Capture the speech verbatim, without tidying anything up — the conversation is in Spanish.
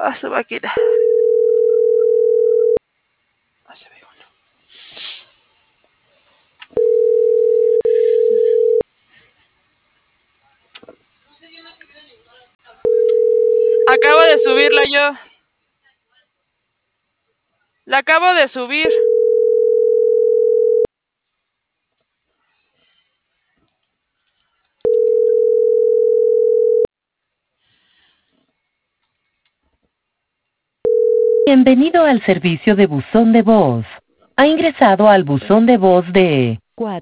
Ah, su máquina. Ah, se ve uno. Acabo de subirla yo. La acabo de subir. Bienvenido al servicio de buzón de voz. Ha ingresado al buzón de voz de